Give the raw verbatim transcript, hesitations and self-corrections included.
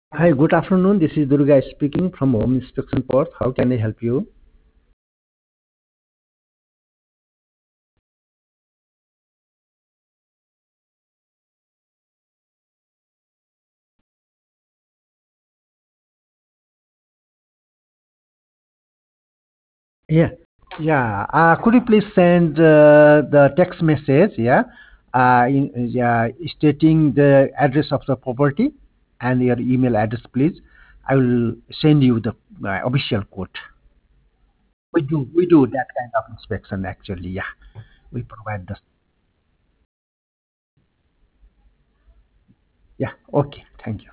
Hi, good afternoon. This is Durga speaking from Home Inspection Perth. How can I help you? Yeah, yeah. Uh, could you please send uh, the text message? Yeah, uh, in, yeah, stating the address of the property and your email address, please. I will send you the uh, official code. We do, we do that kind of inspection actually. Yeah, we provide the. Yeah, okay. Thank you.